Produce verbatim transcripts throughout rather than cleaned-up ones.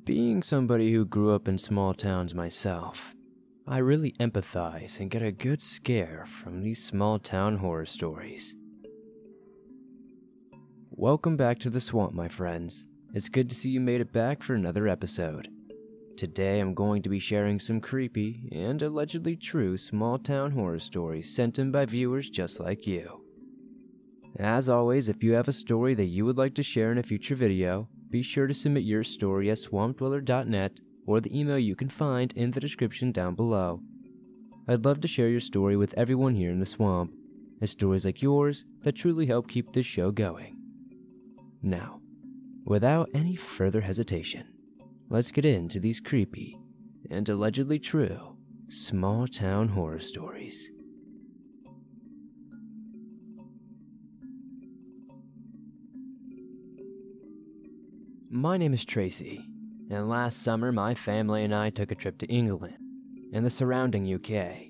Being somebody who grew up in small towns myself, I really empathize and get a good scare from these small town horror stories. Welcome back to the swamp, my friends. It's good to see you made it back for another episode. Today I'm going to be sharing some creepy and allegedly true small town horror stories sent in by viewers just like you. As always, if you have a story that you would like to share in a future video, be sure to submit your story at swamp dweller dot net or the email you can find in the description down below. I'd love to share your story with everyone here in the swamp, and stories like yours that truly help keep this show going. Now, without any further hesitation, let's get into these creepy and allegedly true small town horror stories. My name is Tracy, and last summer my family and I took a trip to England and the surrounding U K.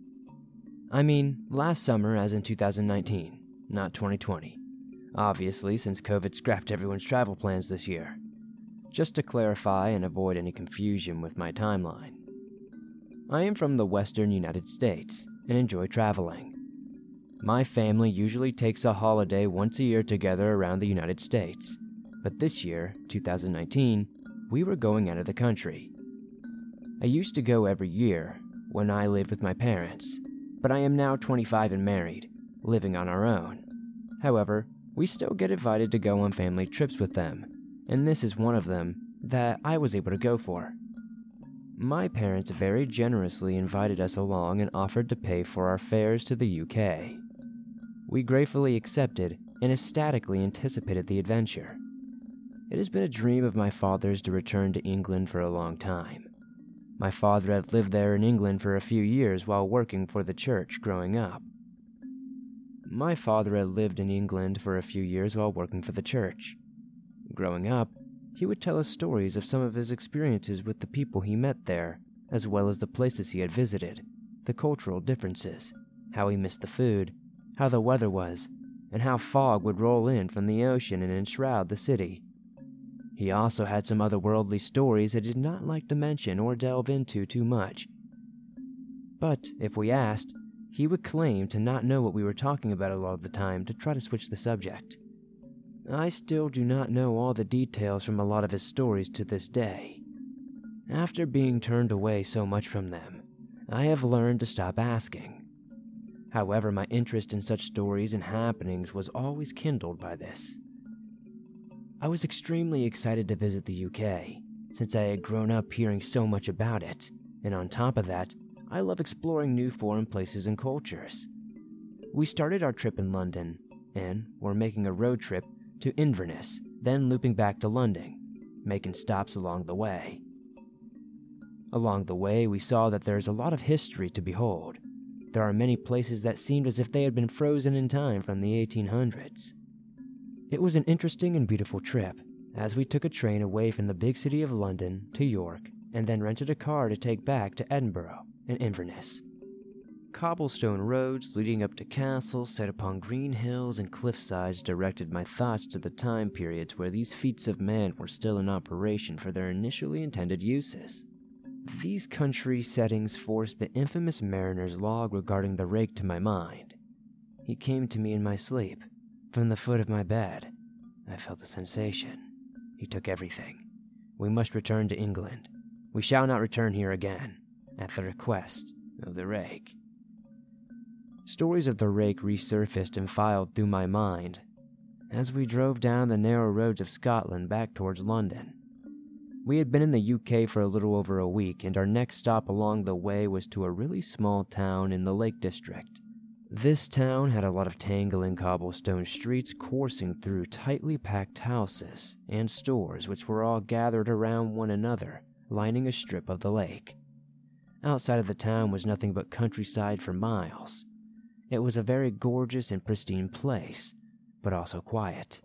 I mean, last summer as in two thousand nineteen, not twenty twenty. Obviously, since COVID scrapped everyone's travel plans this year. Just to clarify and avoid any confusion with my timeline. I am from the western United States and enjoy traveling. My family usually takes a holiday once a year together around the United States. But this year, two thousand nineteen, we were going out of the country. I used to go every year when I lived with my parents, but I am now twenty-five and married, living on our own. However, we still get invited to go on family trips with them, and this is one of them that I was able to go for. My parents very generously invited us along and offered to pay for our fares to the U K. We gratefully accepted and ecstatically anticipated the adventure. It has been a dream of my father's to return to England for a long time. My father had lived there in England for a few years while working for the church growing up. My father had lived in England for a few years while working for the church. Growing up, he would tell us stories of some of his experiences with the people he met there, as well as the places he had visited, the cultural differences, how he missed the food, how the weather was, and how fog would roll in from the ocean and enshroud the city. He also had some otherworldly stories I did not like to mention or delve into too much. But if we asked, he would claim to not know what we were talking about a lot of the time to try to switch the subject. I still do not know all the details from a lot of his stories to this day. After being turned away so much from them, I have learned to stop asking. However, my interest in such stories and happenings was always kindled by this. I was extremely excited to visit the U K, since I had grown up hearing so much about it, and on top of that, I love exploring new foreign places and cultures. We started our trip in London, and were making a road trip to Inverness, then looping back to London, making stops along the way. Along the way, we saw that there is a lot of history to behold. There are many places that seemed as if they had been frozen in time from the eighteen hundreds. It was an interesting and beautiful trip, as we took a train away from the big city of London to York, and then rented a car to take back to Edinburgh and Inverness. Cobblestone roads leading up to castles set upon green hills and cliffsides directed my thoughts to the time periods where these feats of man were still in operation for their initially intended uses. These country settings forced the infamous mariner's log regarding the rake to my mind. He came to me in my sleep. From the foot of my bed, I felt a sensation. He took everything. We must return to England. We shall not return here again, at the request of the rake. Stories of the rake resurfaced and filed through my mind as we drove down the narrow roads of Scotland back towards London. We had been in the U K for a little over a week, and our next stop along the way was to a really small town in the Lake District. This town had a lot of tangling cobblestone streets coursing through tightly packed houses and stores which were all gathered around one another, lining a strip of the lake. Outside of the town was nothing but countryside for miles. It was a very gorgeous and pristine place, but also quiet.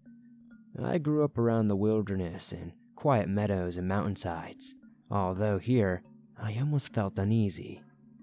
I grew up around the wilderness and quiet meadows and mountainsides, although here I almost felt uneasy.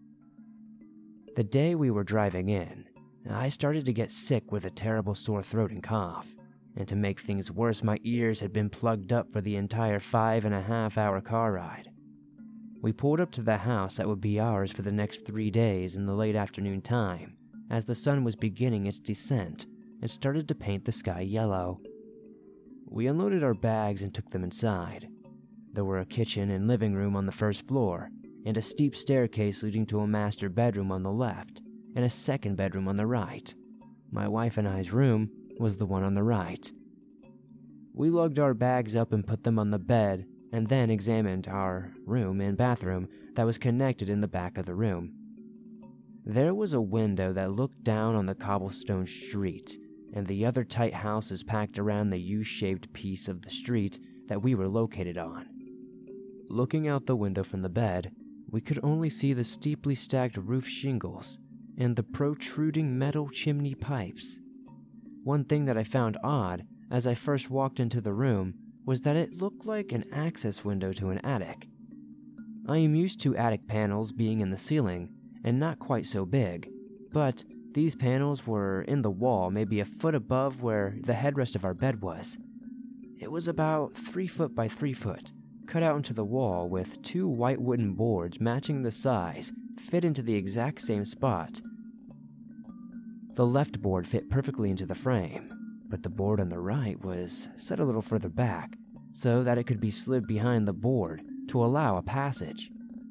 The day we were driving in, I started to get sick with a terrible sore throat and cough. and to make things worse, my ears had been plugged up for the entire five and a half hour car ride. We pulled up to the house that would be ours for the next three days in the late afternoon time, as the sun was beginning its descent and started to paint the sky yellow. We unloaded our bags and took them inside. There were a kitchen and living room on the first floor, and a steep staircase leading to a master bedroom on the left, and a second bedroom on the right. My wife and I's room was the one on the right. We lugged our bags up and put them on the bed, and then examined our room and bathroom that was connected in the back of the room. There was a window that looked down on the cobblestone street, and the other tight houses packed around the U-shaped piece of the street that we were located on. Looking out the window from the bed, we could only see the steeply stacked roof shingles and the protruding metal chimney pipes. One thing that I found odd as I first walked into the room was that it looked like an access window to an attic. I am used to attic panels being in the ceiling and not quite so big, but these panels were in the wall maybe a foot above where the headrest of our bed was. It was about three foot by three foot, cut out into the wall with two white wooden boards matching the size fit into the exact same spot. The left board fit perfectly into the frame, but the board on the right was set a little further back so that it could be slid behind the board to allow a passage.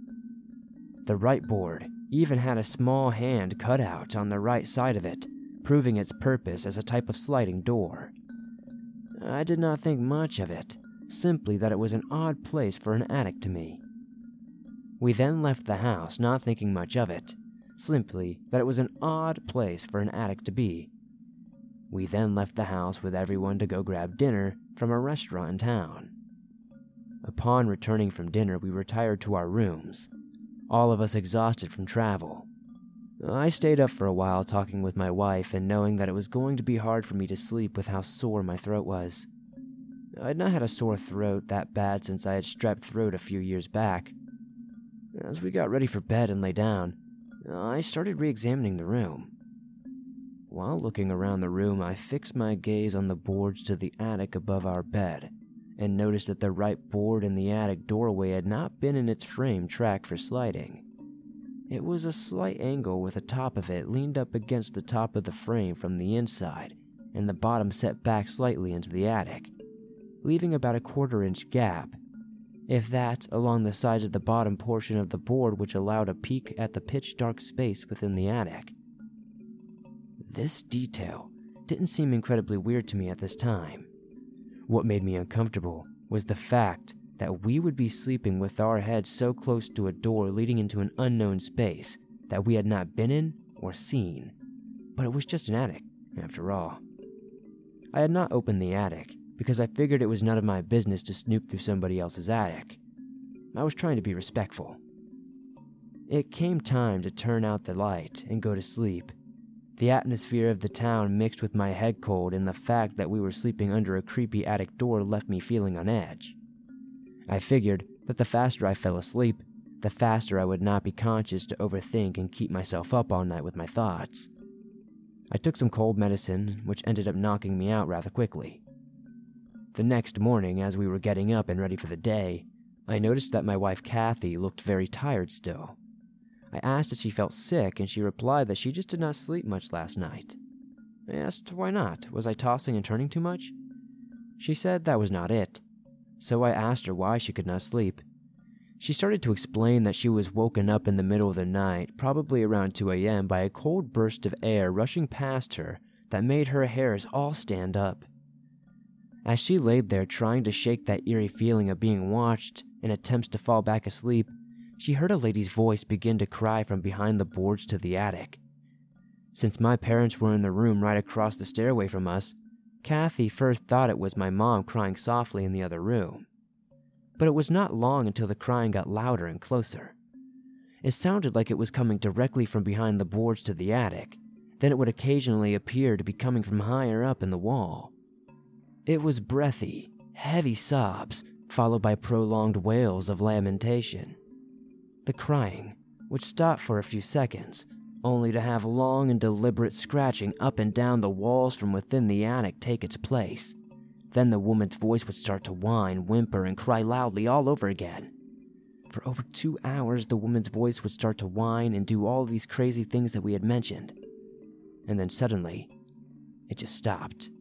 The right board even had a small hand cut out on the right side of it, proving its purpose as a type of sliding door. I did not think much of it, simply that it was an odd place for an attic to me. We then left the house, not thinking much of it, simply that it was an odd place for an attic to be. We then left the house with everyone to go grab dinner from a restaurant in town. Upon returning from dinner, we retired to our rooms, all of us exhausted from travel. I stayed up for a while talking with my wife and knowing that it was going to be hard for me to sleep with how sore my throat was. I'd not had a sore throat that bad since I had strep throat a few years back. As we got ready for bed and lay down, I started re-examining the room. While looking around the room, I fixed my gaze on the boards to the attic above our bed, and noticed that the right board in the attic doorway had not been in its frame track for sliding. It was a slight angle with the top of it leaned up against the top of the frame from the inside, and the bottom set back slightly into the attic, leaving about a quarter inch gap, if that, along the sides of the bottom portion of the board, which allowed a peek at the pitch-dark space within the attic. This detail didn't seem incredibly weird to me at this time. What made me uncomfortable was the fact that we would be sleeping with our heads so close to a door leading into an unknown space that we had not been in or seen. But it was just an attic, after all. I had not opened the attic, because I figured it was none of my business to snoop through somebody else's attic. I was trying to be respectful. It came time to turn out the light and go to sleep. The atmosphere of the town mixed with my head cold and the fact that we were sleeping under a creepy attic door left me feeling on edge. I figured that the faster I fell asleep, the faster I would not be conscious to overthink and keep myself up all night with my thoughts. I took some cold medicine, which ended up knocking me out rather quickly. The next morning, as we were getting up and ready for the day, I noticed that my wife Kathy looked very tired still. I asked if she felt sick, and she replied that she just did not sleep much last night. I asked why not, was I tossing and turning too much? She said that was not it, so I asked her why she could not sleep. She started to explain that she was woken up in the middle of the night, probably around two a.m., by a cold burst of air rushing past her that made her hairs all stand up. As she laid there trying to shake that eerie feeling of being watched in attempts to fall back asleep, she heard a lady's voice begin to cry from behind the boards to the attic. Since my parents were in the room right across the stairway from us, Kathy first thought it was my mom crying softly in the other room. But it was not long until the crying got louder and closer. It sounded like it was coming directly from behind the boards to the attic, then it would occasionally appear to be coming from higher up in the wall. It was breathy, heavy sobs, followed by prolonged wails of lamentation. The crying would stop for a few seconds, only to have long and deliberate scratching up and down the walls from within the attic take its place. Then the woman's voice would start to whine, whimper, and cry loudly all over again. For over two hours, the woman's voice would start to whine and do all these crazy things that we had mentioned. And then suddenly, it just stopped.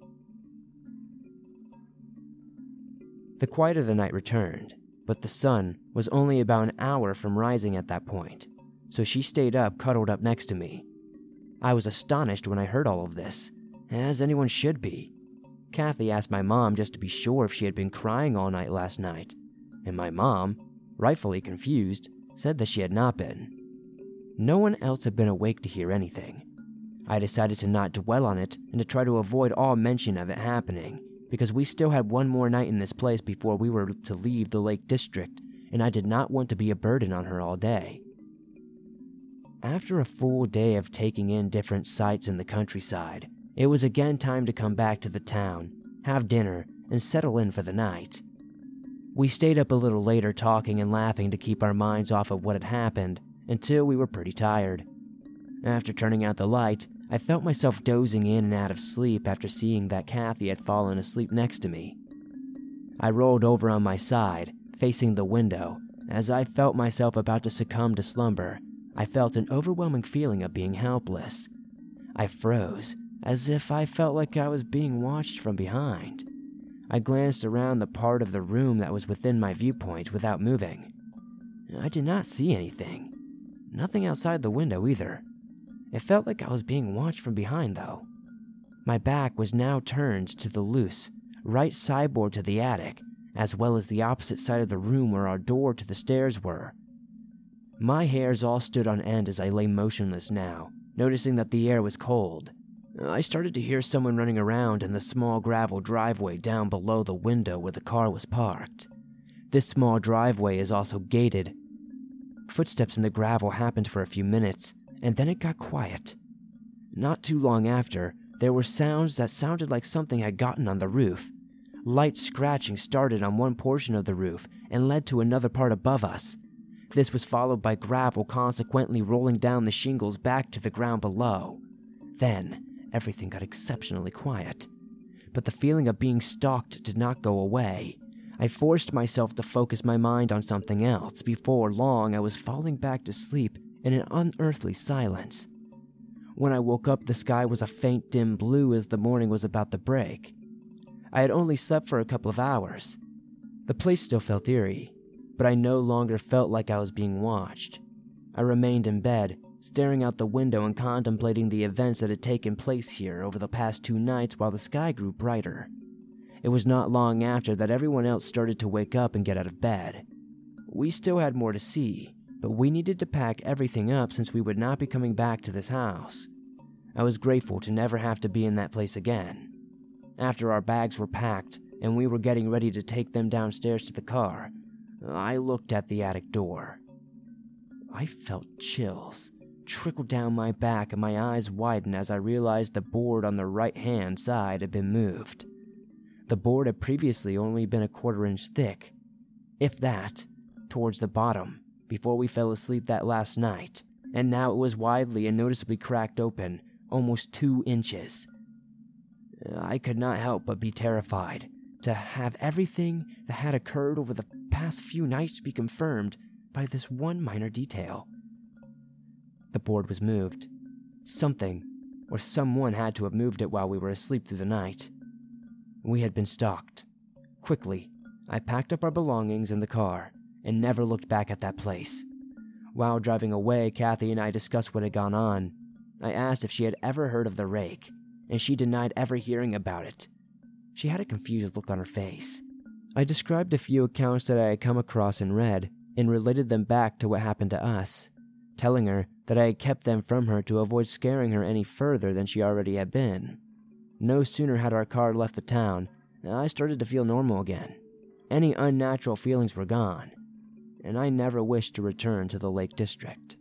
The quiet of the night returned, but the sun was only about an hour from rising at that point, so she stayed up, cuddled up next to me. I was astonished when I heard all of this, as anyone should be. Kathy asked my mom just to be sure if she had been crying all night last night, and my mom, rightfully confused, said that she had not been. No one else had been awake to hear anything. I decided to not dwell on it and to try to avoid all mention of it happening, because we still had one more night in this place before we were to leave the Lake District, and I did not want to be a burden on her all day. After a full day of taking in different sights in the countryside, it was again time to come back to the town, have dinner, and settle in for the night. We stayed up a little later talking and laughing to keep our minds off of what had happened until we were pretty tired. After turning out the light, I felt myself dozing in and out of sleep after seeing that Kathy had fallen asleep next to me. I rolled over on my side, facing the window. As I felt myself about to succumb to slumber, I felt an overwhelming feeling of being helpless. I froze, as if I felt like I was being watched from behind. I glanced around the part of the room that was within my viewpoint without moving. I did not see anything. Nothing outside the window either. It felt like I was being watched from behind, though. My back was now turned to the loose, right sideboard to the attic, as well as the opposite side of the room where our door to the stairs were. My hairs all stood on end as I lay motionless now, noticing that the air was cold. I started to hear someone running around in the small gravel driveway down below the window where the car was parked. This small driveway is also gated. Footsteps in the gravel happened for a few minutes, and then it got quiet. Not too long after, there were sounds that sounded like something had gotten on the roof. Light scratching started on one portion of the roof and led to another part above us. This was followed by gravel consequently rolling down the shingles back to the ground below. Then, everything got exceptionally quiet. But the feeling of being stalked did not go away. I forced myself to focus my mind on something else. Before long, I was falling back to sleep in an unearthly silence. When I woke up, the sky was a faint dim blue as the morning was about to break. I had only slept for a couple of hours. The place still felt eerie, but I no longer felt like I was being watched. I remained in bed, staring out the window and contemplating the events that had taken place here over the past two nights while the sky grew brighter. It was not long after that everyone else started to wake up and get out of bed. We still had more to see, but we needed to pack everything up since we would not be coming back to this house. I was grateful to never have to be in that place again. After our bags were packed and we were getting ready to take them downstairs to the car, I looked at the attic door. I felt chills trickle down my back and my eyes widened as I realized the board on the right-hand side had been moved. The board had previously only been a quarter inch thick, if that, towards the bottom, before we fell asleep that last night, and now it was widely and noticeably cracked open, almost two inches. I could not help but be terrified to have everything that had occurred over the past few nights be confirmed by this one minor detail. The board was moved. Something, or someone had to have moved it while we were asleep through the night. We had been stalked. Quickly, I packed up our belongings in the car and never looked back at that place. While driving away, Kathy and I discussed what had gone on. I asked if she had ever heard of the rake, and she denied ever hearing about it. She had a confused look on her face. I described a few accounts that I had come across and read, and related them back to what happened to us, telling her that I had kept them from her to avoid scaring her any further than she already had been. No sooner had our car left the town, I started to feel normal again. Any unnatural feelings were gone, and I never wished to return to the Lake District.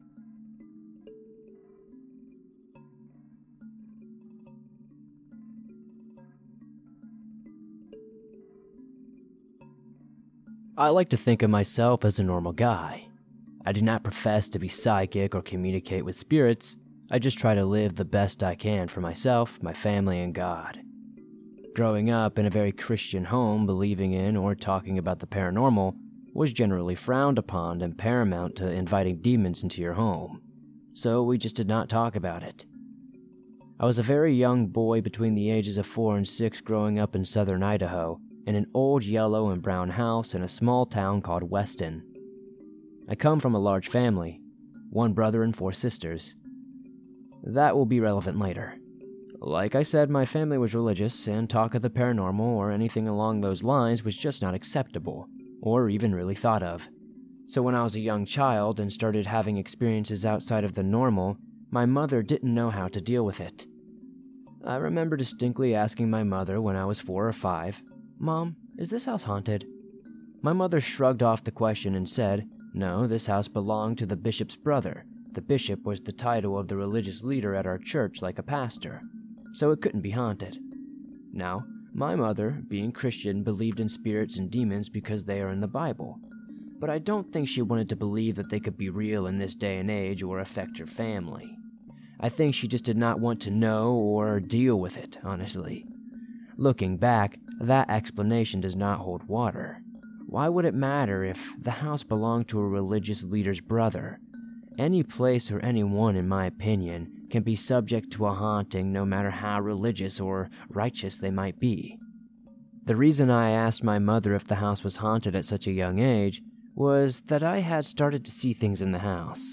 I like to think of myself as a normal guy. I do not profess to be psychic or communicate with spirits. I just try to live the best I can for myself, my family, and God. Growing up in a very Christian home, believing in or talking about the paranormal was generally frowned upon and paramount to inviting demons into your home, so we just did not talk about it. I was a very young boy between the ages of four and six growing up in southern Idaho in an old yellow and brown house in a small town called Weston. I come from a large family, one brother and four sisters. That will be relevant later. Like I said, my family was religious, and talk of the paranormal or anything along those lines was just not acceptable, or even really thought of. So when I was a young child and started having experiences outside of the normal, my mother didn't know how to deal with it. I remember distinctly asking my mother when I was four or five, "Mom, is this house haunted?" My mother shrugged off the question and said, "No, this house belonged to the bishop's brother. The bishop was the title of the religious leader at our church, like a pastor, so it couldn't be haunted." Now, my mother, being Christian, believed in spirits and demons because they are in the Bible, but I don't think she wanted to believe that they could be real in this day and age or affect her family. I think she just did not want to know or deal with it, honestly. Looking back, that explanation does not hold water. Why would it matter if the house belonged to a religious leader's brother? Any place or anyone, in my opinion, can be subject to a haunting no matter how religious or righteous they might be. The reason I asked my mother if the house was haunted at such a young age was that I had started to see things in the house.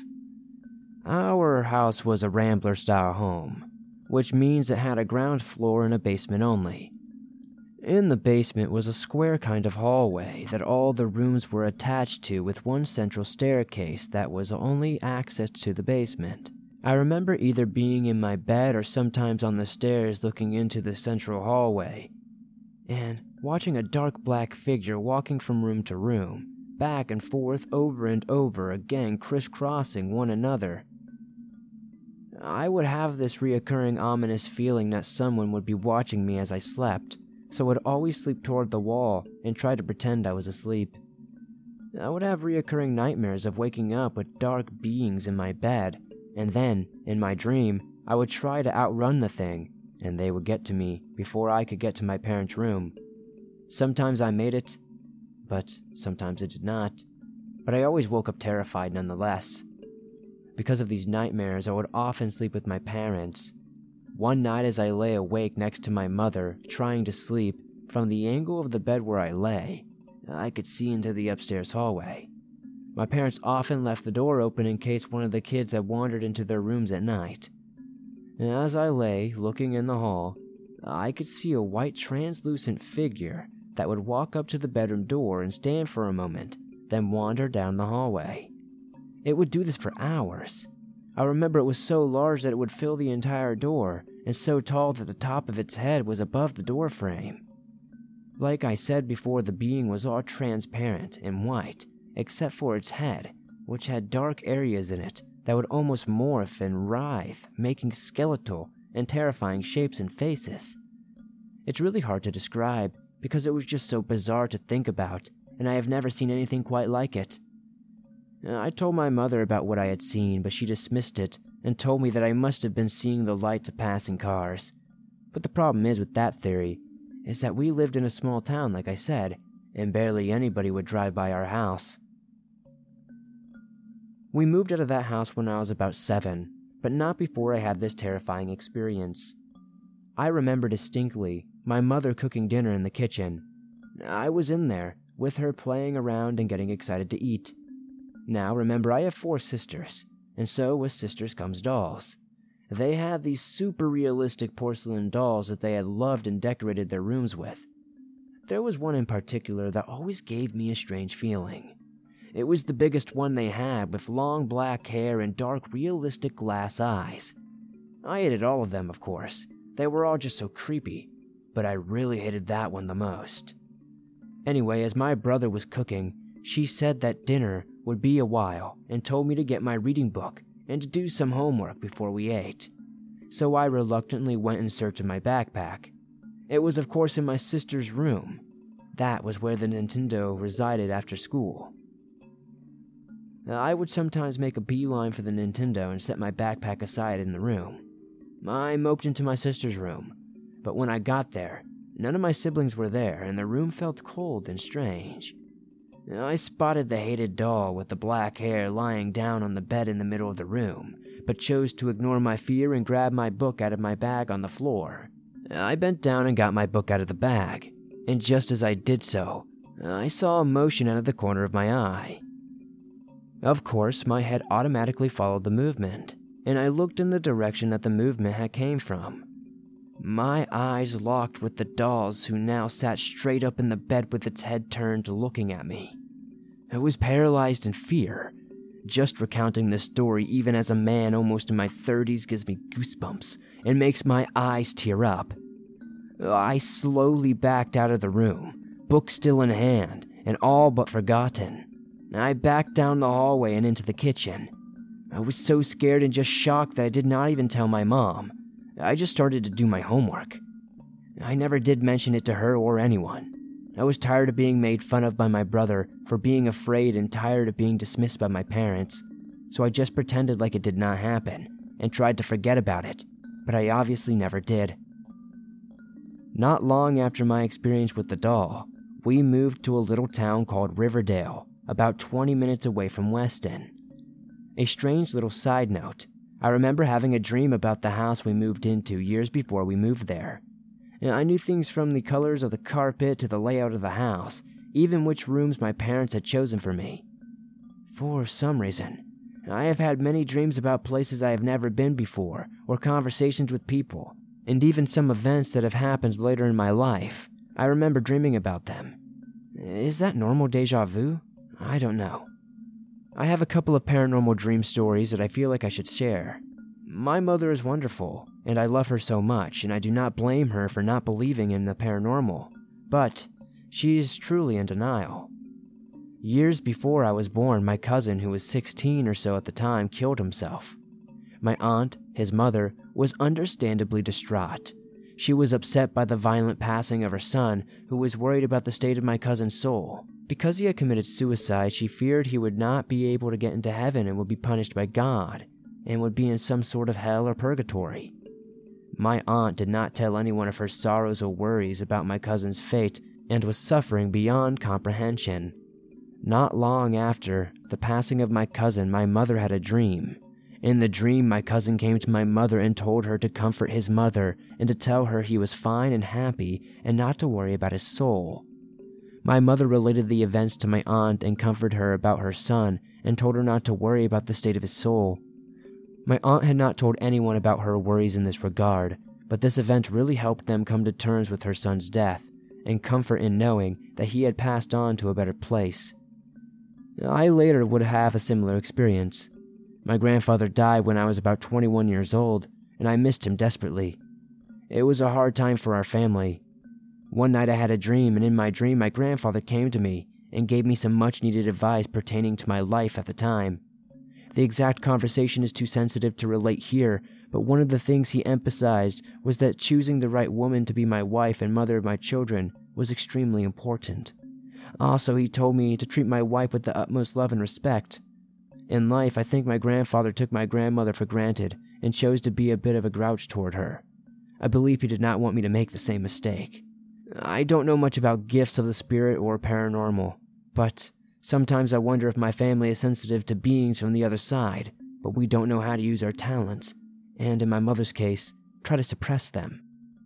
Our house was a rambler-style home, which means it had a ground floor and a basement only. In the basement was a square kind of hallway that all the rooms were attached to, with one central staircase that was only access to the basement. I remember either being in my bed or sometimes on the stairs looking into the central hallway, and watching a dark black figure walking from room to room, back and forth over and over again, crisscrossing one another. I would have this reoccurring ominous feeling that someone would be watching me as I slept, so I would always sleep toward the wall and try to pretend I was asleep. I would have reoccurring nightmares of waking up with dark beings in my bed, and then, in my dream, I would try to outrun the thing, and they would get to me before I could get to my parents' room. Sometimes I made it, but sometimes it did not. But I always woke up terrified nonetheless. Because of these nightmares, I would often sleep with my parents. One night as I lay awake next to my mother, trying to sleep, from the angle of the bed where I lay, I could see into the upstairs hallway. My parents often left the door open in case one of the kids had wandered into their rooms at night. And as I lay, looking in the hall, I could see a white translucent figure that would walk up to the bedroom door and stand for a moment, then wander down the hallway. It would do this for hours. I remember it was so large that it would fill the entire door, and so tall that the top of its head was above the door frame. Like I said before, the being was all transparent and white, except for its head, which had dark areas in it that would almost morph and writhe, making skeletal and terrifying shapes and faces. It's really hard to describe, because it was just so bizarre to think about, and I have never seen anything quite like it. I told my mother about what I had seen, but she dismissed it and told me that I must have been seeing the lights of passing cars. But the problem is with that theory is that we lived in a small town, like I said, and barely anybody would drive by our house. We moved out of that house when I was about seven, but not before I had this terrifying experience. I remember distinctly my mother cooking dinner in the kitchen. I was in there, with her playing around and getting excited to eat. Now, remember, I have four sisters, and so with sisters comes dolls. They had these super realistic porcelain dolls that they had loved and decorated their rooms with. There was one in particular that always gave me a strange feeling. It was the biggest one they had, with long black hair and dark realistic glass eyes. I hated all of them, of course. They were all just so creepy, but I really hated that one the most. Anyway, as my brother was cooking, she said that dinner would be a while and told me to get my reading book and to do some homework before we ate. So I reluctantly went in search of my backpack. It was of course in my sister's room. That was where the Nintendo resided after school. I would sometimes make a beeline for the Nintendo and set my backpack aside in the room. I moped into my sister's room, but when I got there, none of my siblings were there and the room felt cold and strange. I spotted the hated doll with the black hair lying down on the bed in the middle of the room, but chose to ignore my fear and grab my book out of my bag on the floor. I bent down and got my book out of the bag, and just as I did so, I saw a motion out of the corner of my eye. Of course, my head automatically followed the movement, and I looked in the direction that the movement had came from. My eyes locked with the doll's, who now sat straight up in the bed with its head turned looking at me. I was paralyzed in fear. Just recounting this story even as a man almost in my thirties gives me goosebumps and makes my eyes tear up. I slowly backed out of the room, book still in hand and all but forgotten. I backed down the hallway and into the kitchen. I was so scared and just shocked that I did not even tell my mom. I just started to do my homework. I never did mention it to her or anyone. I was tired of being made fun of by my brother for being afraid and tired of being dismissed by my parents, so I just pretended like it did not happen and tried to forget about it, but I obviously never did. Not long after my experience with the doll, we moved to a little town called Riverdale, about twenty minutes away from Weston. A strange little side note, I remember having a dream about the house we moved into years before we moved there. And I knew things from the colors of the carpet to the layout of the house, even which rooms my parents had chosen for me. For some reason, I have had many dreams about places I have never been before, or conversations with people, and even some events that have happened later in my life. I remember dreaming about them. Is that normal déjà vu? I don't know. I have a couple of paranormal dream stories that I feel like I should share. My mother is wonderful, and I love her so much, and I do not blame her for not believing in the paranormal, but she is truly in denial. Years before I was born, my cousin, who was sixteen or so at the time, killed himself. My aunt, his mother, was understandably distraught. She was upset by the violent passing of her son, who was worried about the state of my cousin's soul. Because he had committed suicide, she feared he would not be able to get into heaven and would be punished by God, and would be in some sort of hell or purgatory. My aunt did not tell anyone of her sorrows or worries about my cousin's fate and was suffering beyond comprehension. Not long after the passing of my cousin, my mother had a dream. In the dream, my cousin came to my mother and told her to comfort his mother and to tell her he was fine and happy and not to worry about his soul. My mother related the events to my aunt and comforted her about her son and told her not to worry about the state of his soul. My aunt had not told anyone about her worries in this regard, but this event really helped them come to terms with her son's death and comfort in knowing that he had passed on to a better place. I later would have a similar experience. My grandfather died when I was about twenty-one years old, and I missed him desperately. It was a hard time for our family. One night I had a dream, and in my dream my grandfather came to me and gave me some much-needed advice pertaining to my life at the time. The exact conversation is too sensitive to relate here, but one of the things he emphasized was that choosing the right woman to be my wife and mother of my children was extremely important. Also, he told me to treat my wife with the utmost love and respect. In life, I think my grandfather took my grandmother for granted and chose to be a bit of a grouch toward her. I believe he did not want me to make the same mistake. I don't know much about gifts of the spirit or paranormal, but sometimes I wonder if my family is sensitive to beings from the other side, but we don't know how to use our talents, and in my mother's case, try to suppress them.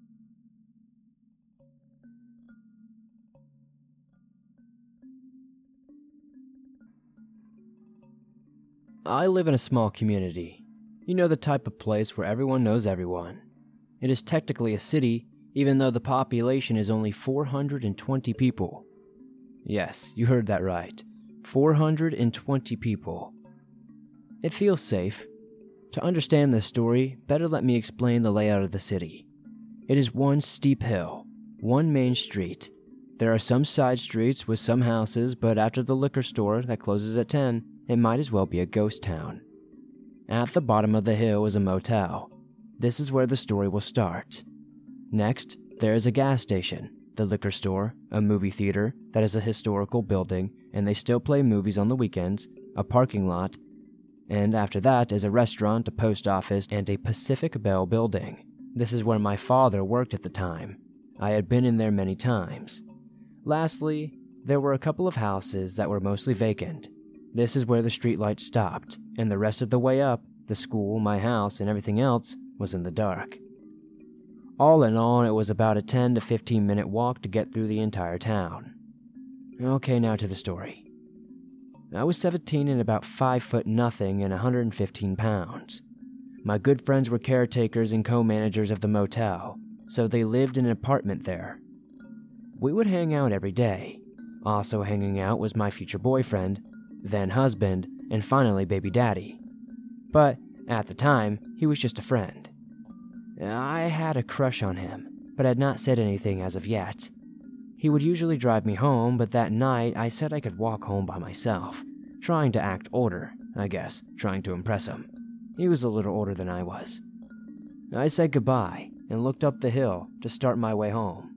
I live in a small community. You know, the type of place where everyone knows everyone. It is technically a city, even though the population is only four hundred twenty people. Yes, you heard that right. four hundred twenty people. It feels safe. To understand this story, better let me explain the layout of the city. It is one steep hill, one main street. There are some side streets with some houses, but after the liquor store that closes at ten, it might as well be a ghost town. At the bottom of the hill is a motel. This is where the story will start. Next, there is a gas station, the liquor store, a movie theater that is a historical building, and they still play movies on the weekends, a parking lot, and after that is a restaurant, a post office, and a Pacific Bell building. This is where my father worked at the time. I had been in there many times. Lastly, there were a couple of houses that were mostly vacant. This is where the streetlights stopped, and the rest of the way up, the school, my house, and everything else was in the dark. All in all, it was about a ten to fifteen minute walk to get through the entire town. Okay, now to the story. I was seventeen and about five foot nothing and one hundred fifteen pounds. My good friends were caretakers and co-managers of the motel, so they lived in an apartment there. We would hang out every day. Also hanging out was my future boyfriend, then husband, and finally baby daddy. But at the time, he was just a friend. I had a crush on him, but had not said anything as of yet. He would usually drive me home, but that night I said I could walk home by myself, trying to act older, I guess, trying to impress him. He was a little older than I was. I said goodbye and looked up the hill to start my way home.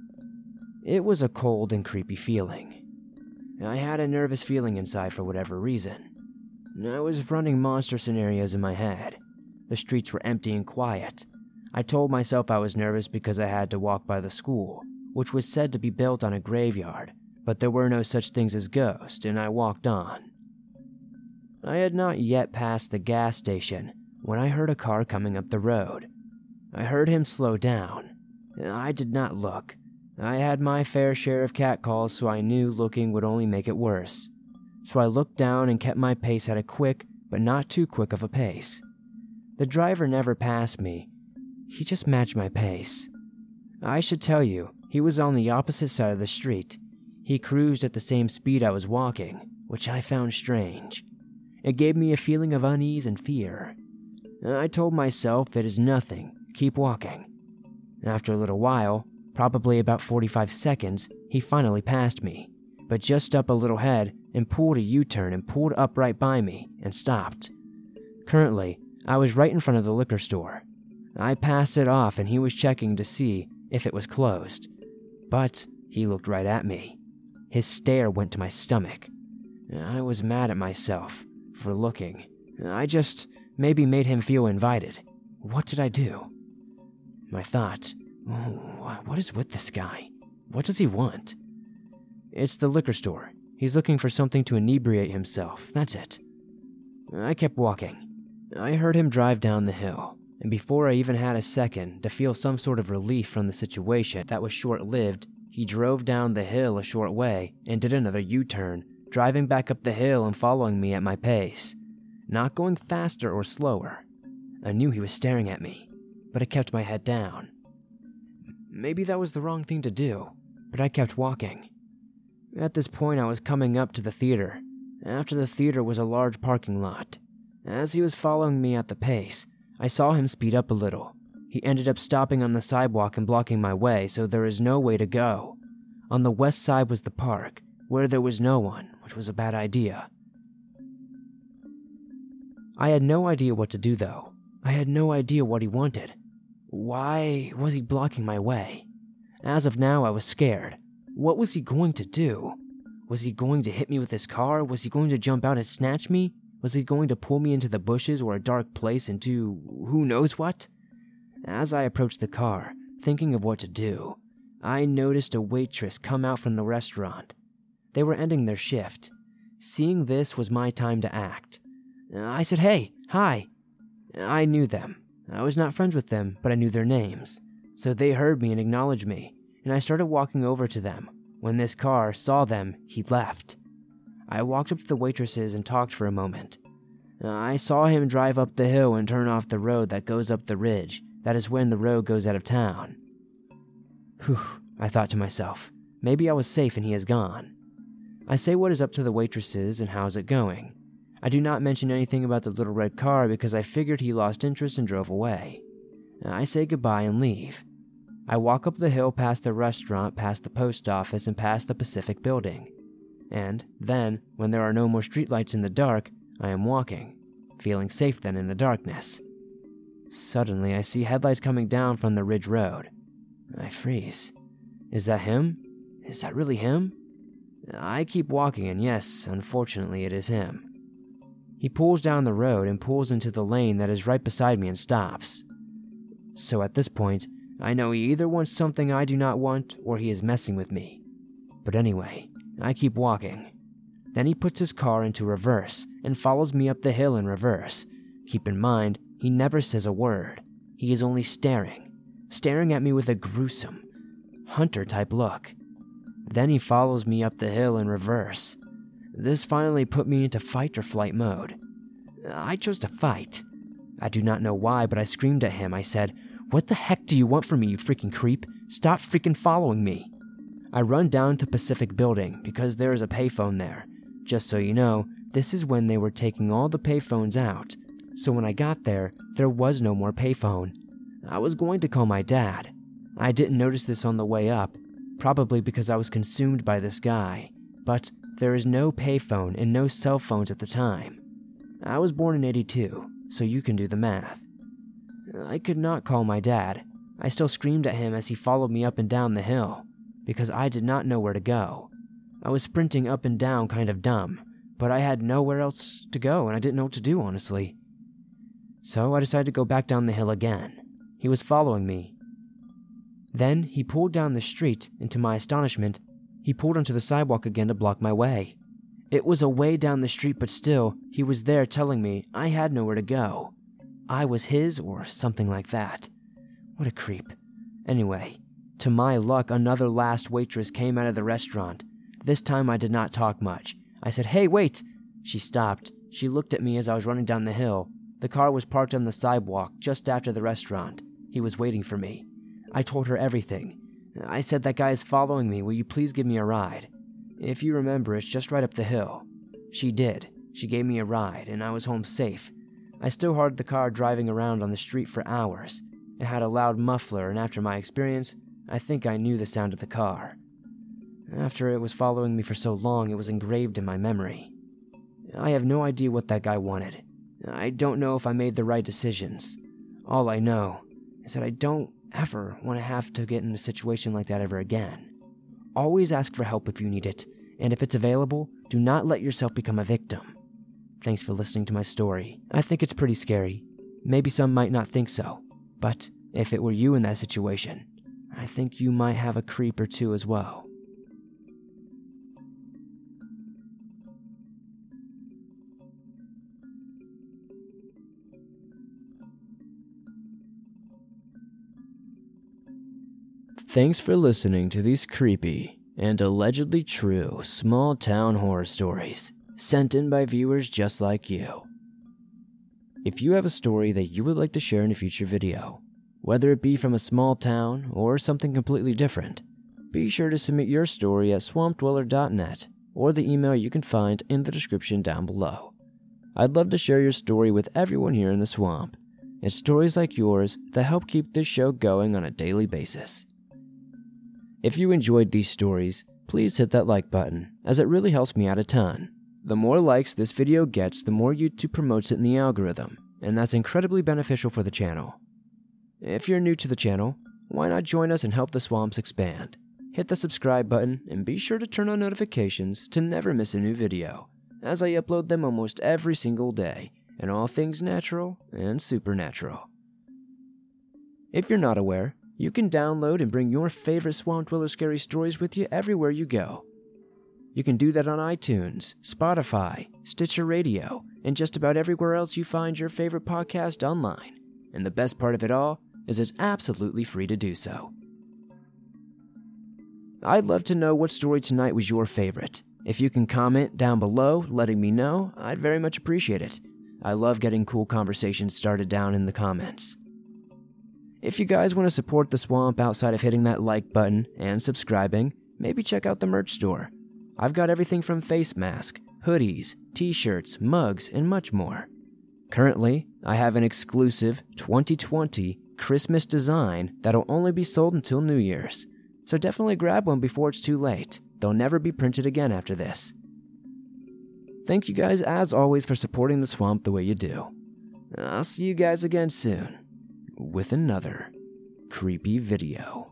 It was a cold and creepy feeling. I had a nervous feeling inside for whatever reason. I was running monster scenarios in my head. The streets were empty and quiet. I told myself I was nervous because I had to walk by the school, which was said to be built on a graveyard, but there were no such things as ghosts, and I walked on. I had not yet passed the gas station when I heard a car coming up the road. I heard him slow down. I did not look. I had my fair share of catcalls, so I knew looking would only make it worse. So I looked down and kept my pace at a quick, but not too quick of a pace. The driver never passed me. He just matched my pace. I should tell you, he was on the opposite side of the street. He cruised at the same speed I was walking, which I found strange. It gave me a feeling of unease and fear. I told myself it is nothing, keep walking. After a little while, probably about forty-five seconds, he finally passed me, but just up a little head and pulled a U-turn and pulled up right by me and stopped. Currently, I was right in front of the liquor store. I passed it off and he was checking to see if it was closed, but he looked right at me. His stare went to my stomach. I was mad at myself for looking. I just maybe made him feel invited. What did I do? I thought, oh, what is with this guy? What does he want? It's the liquor store. He's looking for something to inebriate himself, that's it. I kept walking. I heard him drive down the hill, and before I even had a second to feel some sort of relief from the situation that was short-lived, he drove down the hill a short way and did another U-turn, driving back up the hill and following me at my pace, not going faster or slower. I knew he was staring at me, but I kept my head down. Maybe that was the wrong thing to do, but I kept walking. At this point, I was coming up to the theater. After the theater was a large parking lot. As he was following me at the pace, I saw him speed up a little. He ended up stopping on the sidewalk and blocking my way, so there is no way to go. On the west side was the park, where there was no one, which was a bad idea. I had no idea what to do, though. I had no idea what he wanted. Why was he blocking my way? As of now, I was scared. What was he going to do? Was he going to hit me with his car? Was he going to jump out and snatch me? Was he going to pull me into the bushes or a dark place and do who knows what? As I approached the car, thinking of what to do, I noticed a waitress come out from the restaurant. They were ending their shift. Seeing this was my time to act. I said, "Hey, hi." I knew them. I was not friends with them, but I knew their names. So they heard me and acknowledged me, and I started walking over to them. When this car saw them, he left. I walked up to the waitresses and talked for a moment. I saw him drive up the hill and turn off the road that goes up the ridge. That is when the road goes out of town. Whew, I thought to myself, maybe I was safe and he is gone. I say what is up to the waitresses and how's it going. I do not mention anything about the little red car because I figured he lost interest and drove away. I say goodbye and leave. I walk up the hill past the restaurant, past the post office, and past the Pacific building. And then, when there are no more streetlights in the dark, I am walking, feeling safe then in the darkness. Suddenly, I see headlights coming down from the ridge road. I freeze. Is that him? Is that really him? I keep walking, and yes, unfortunately, it is him. He pulls down the road and pulls into the lane that is right beside me and stops. So at this point, I know he either wants something I do not want or he is messing with me. But anyway, I keep walking. Then he puts his car into reverse and follows me up the hill in reverse. Keep in mind, he never says a word. He is only staring, staring at me with a gruesome, hunter-type look. Then he follows me up the hill in reverse. This finally put me into fight or flight mode. I chose to fight. I do not know why, but I screamed at him. I said, "What the heck do you want from me, you freaking creep? Stop freaking following me." I run down to Pacific Building because there is a payphone there. Just so you know, this is when they were taking all the payphones out. So when I got there, there was no more payphone. I was going to call my dad. I didn't notice this on the way up, probably because I was consumed by this guy. But there is no payphone and no cell phones at the time. I was born in eighty-two, so you can do the math. I could not call my dad. I still screamed at him as he followed me up and down the hill, because I did not know where to go. I was sprinting up and down kind of dumb, but I had nowhere else to go and I didn't know what to do, honestly. So I decided to go back down the hill again. He was following me. Then he pulled down the street, and to my astonishment, he pulled onto the sidewalk again to block my way. It was a way down the street, but still, he was there telling me I had nowhere to go. I was his or something like that. What a creep. Anyway, to my luck, another last waitress came out of the restaurant. This time I did not talk much. I said, "Hey, wait!" She stopped. She looked at me as I was running down the hill. The car was parked on the sidewalk just after the restaurant. He was waiting for me. I told her everything. I said, "That guy is following me. Will you please give me a ride? If you remember, it's just right up the hill." She did. She gave me a ride, and I was home safe. I still heard the car driving around on the street for hours. It had a loud muffler, and after my experience, I think I knew the sound of the car. After it was following me for so long, it was engraved in my memory. I have no idea what that guy wanted. I don't know if I made the right decisions. All I know is that I don't ever want to have to get in a situation like that ever again. Always ask for help if you need it, and if it's available, do not let yourself become a victim. Thanks for listening to my story. I think it's pretty scary. Maybe some might not think so, but if it were you in that situation, I think you might have a creep or two as well. Thanks for listening to these creepy and allegedly true small-town horror stories sent in by viewers just like you. If you have a story that you would like to share in a future video, whether it be from a small town or something completely different, be sure to submit your story at swamp dweller dot net or the email you can find in the description down below. I'd love to share your story with everyone here in the swamp. It's stories like yours that help keep this show going on a daily basis. If you enjoyed these stories, please hit that like button, as it really helps me out a ton. The more likes this video gets, the more YouTube promotes it in the algorithm, and that's incredibly beneficial for the channel. If you're new to the channel, why not join us and help the swamps expand? Hit the subscribe button and be sure to turn on notifications to never miss a new video, as I upload them almost every single day, and all things natural and supernatural. If you're not aware, you can download and bring your favorite Swamp Dweller scary stories with you everywhere you go. You can do that on iTunes, Spotify, Stitcher Radio, and just about everywhere else you find your favorite podcast online. And the best part of it all is it's absolutely free to do so. I'd love to know what story tonight was your favorite. If you can comment down below letting me know, I'd very much appreciate it. I love getting cool conversations started down in the comments. If you guys want to support the swamp outside of hitting that like button and subscribing, maybe check out the merch store. I've got everything from face mask, hoodies, t-shirts, mugs, and much more. Currently, I have an exclusive twenty twenty Christmas design that'll only be sold until New Year's. So definitely grab one before it's too late. They'll never be printed again after this. Thank you guys as always for supporting the swamp the way you do. I'll see you guys again soon with another creepy video.